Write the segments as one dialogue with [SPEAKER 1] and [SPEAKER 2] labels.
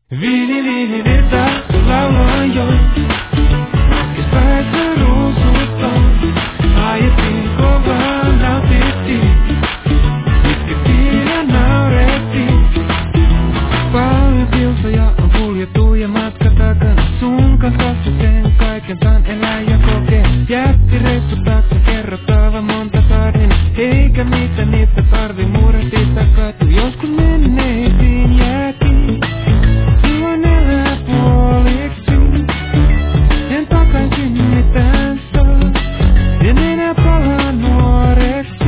[SPEAKER 1] Viini virtaa, lauloin jo. Kespäistä ruusuutta, ajettiin kovaa, nautittiin. Iskettiin ja naurettiin. Paljon kilsoja on kuljettu ja matka takana. Sun kanssa sen kaiken saan elää ja kokea. Jättireissu taakse kerrottava monta tarinaa. Eikä mitään niitä tarvi murehtia katu. Joskus menneisiin jäätiin. Silloin elää puoliksi. En takaisin mitään saa. En enää palaa nuoreksi.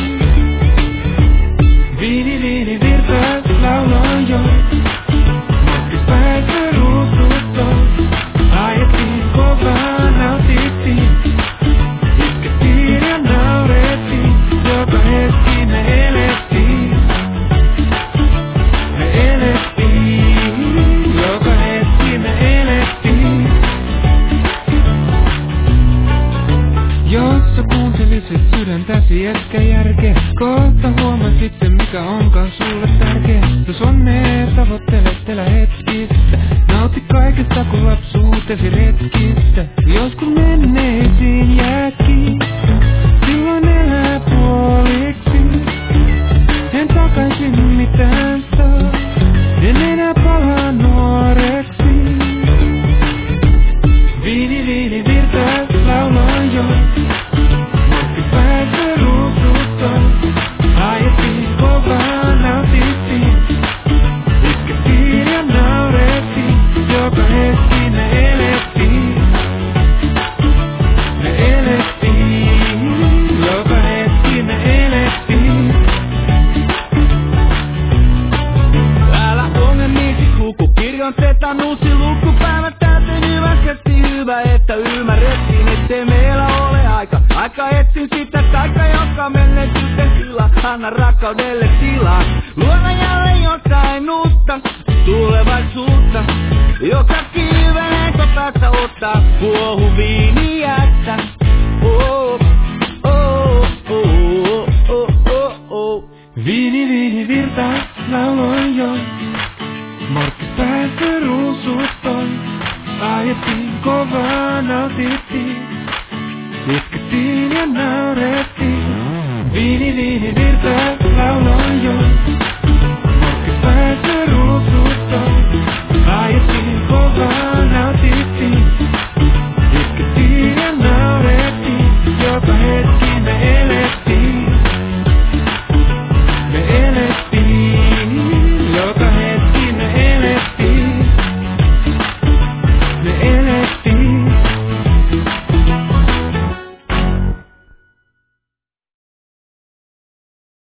[SPEAKER 1] Viini virtaas lauloin jo. Päivä ruusuutta. Ajettiin kovaa, nautittiin. Iskettiin ja naurettiin. Joka hetki me elettiin. Me elettiin. Joka hetki me elettiin. Jos sä kuuntelisit sydäntäsi etkä järkeä, kohta huomaat sitten mikä onkaan sulle tärkeä. Jos onnea tavoittelet elä hetkistä, nauti kaikesta kun lapsuutesi retkistä. Joskus menneisiin jääkin, silloin elää puoliksi. En takaisin mitään saa, en enää palaa nuoreksi. Viini virtaas lauloin jo. Päivä ruusuutta, ajettiin kovaa, nautittiin. Iskettiin ja naurettiin, joka hetki me elettiin. Me elettiin, joka hetki me elettiin. Älä ongelmisi huku, kirjoitetaan uusi luku. Päivät täyteen hyvästi hyvä, että ymmärrettiin, ettei meillä ole aika etsin sitä taika, joka menneisyyden tila. Anna rakkaudelle tilaa. Luoda jälleen jotain uutta, tulevaisuutta. Joka kiven päästä ottaa, kuohu viini jättä. Oh, oh, oh, oh, oh, oh. Viini virtaa, lauloin jo. Morkkis päästä ruusuuttoon. Ajettiin kovaa, nautittiin. Iskettiin ja naurettiin. Viini virtaa.